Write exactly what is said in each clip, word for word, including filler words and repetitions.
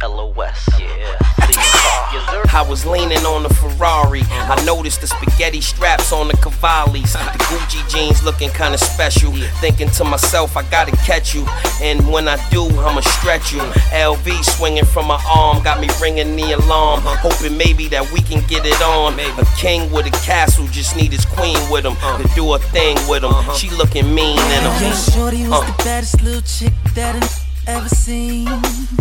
Hello West, yeah. I was leaning on the Ferrari. I noticed the spaghetti straps on the Cavallis. The Gucci jeans looking kinda special. Thinking to myself, I gotta catch you. And when I do, I'ma stretch you. L V swinging from my arm, got me ringing the alarm. Hoping maybe that we can get it on. A king with a castle, just need his queen with him to do a thing with him. She looking mean in him. Yo, shorty was the baddest little chick that I ever seen.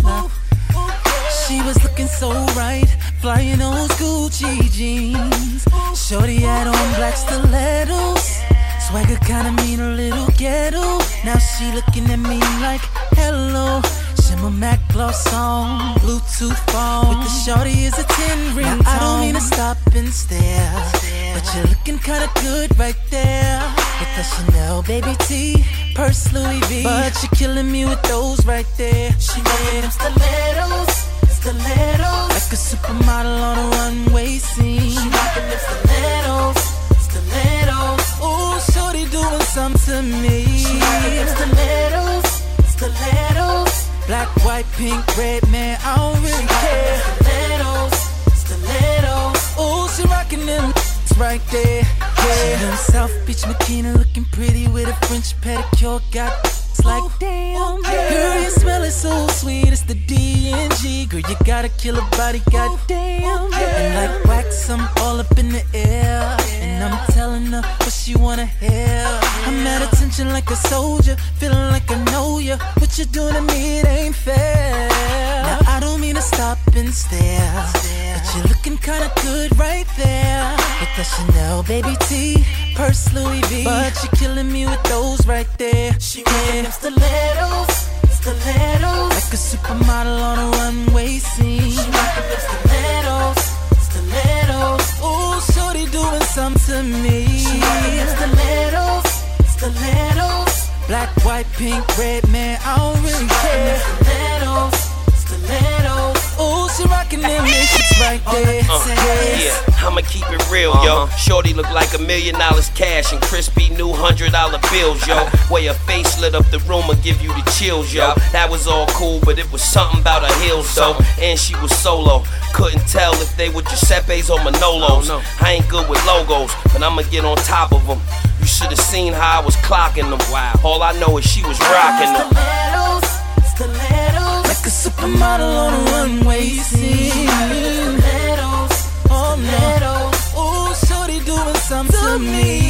She was looking so right, flying those Gucci jeans. Shorty had on black stilettos, swagger kinda mean, a little ghetto. Now she looking at me like, hello. Shimmer Mac gloss on, Bluetooth phone. With the shorty is a ten ringtone. I don't mean to stop and stare, but you're looking kinda good right there. With the Chanel baby T, purse Louis V, but you're killing me with those right there. She made them stilettos, stilettos, like a supermodel on a runway scene. She rockin' them stilettos, stilettos. Ooh, shorty doing something to me. She rockin' them stilettos, stilettos. Black, white, pink, red, man, I don't really care. Stilettos, stilettos. Ooh, she rockin' them right there, yeah. She in South Beach bikini, looking pretty with a French pedicure. Got it's like, damn, girl, you smell it so sweet. It's the D and G. Girl, you gotta kill a body, goddamn. And like wax, I'm all up in the air, and I'm telling her what she wanna hear. I'm at attention like a soldier, feeling like I know ya. What you doing to me, it ain't fair. Now I don't mean to stop and stare, but you're looking kinda good right there. With the Chanel baby T, purse Louis V, but you're killing me with those right there. She wearing them stilettos, stilettos, like a supermodel on a runway scene. She rockin' them stilettos, stilettos. Ooh, shorty doing something to me. She rockin' them stilettos, stilettos. Black, white, pink, red, man, I don't really care. Stilettos, stilettos. Ooh, she rockin' them missions right there. Uh, yeah, I'ma keep it real, yo. Shorty look like a million dollars cash and crispy new hundred dollar bills, yo. Way her face lit up the room and give you the chills, yo. That was all cool, but it was something about her heels, though. And she was solo. Couldn't tell if they were Giuseppe's or Manolos. I ain't good with logos, but I'ma get on top of them. You should've seen how I was clocking them. Wow. All I know is she was rocking them. Stilettos, stilettos, like a supermodel on a runway scene. Stilettos, oh no. Ooh, shorty doing something to me.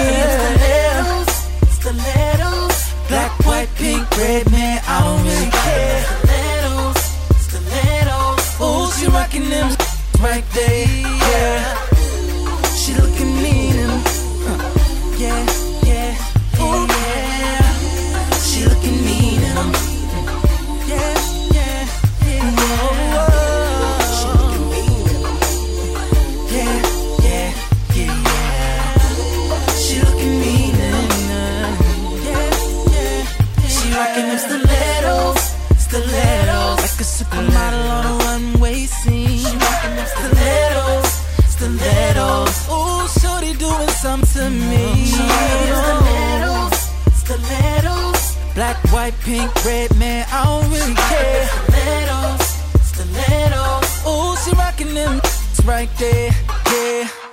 Stilettos, stilettos, black, white, pink, red, man, I don't really care. Stilettos, stilettos. Ooh, she rockin' them right there, yeah. She looking mean and yeah, yeah, oh yeah. She looking mean and I'm yeah, yeah, yeah. Whoa. She looking mean and yeah, yeah, yeah, yeah. She looking mean and uh, yeah, yeah, yeah. She rockin' them stilettos, stilettos, like a supermodel on a runway scene. She rockin' them stilettos, stilettos. Ooh, shorty doing something to me. Stilettos, stilettos, black, white, pink, red, man, I don't really care. Stilettos, stilettos. Ooh, she rockin' them right there, yeah.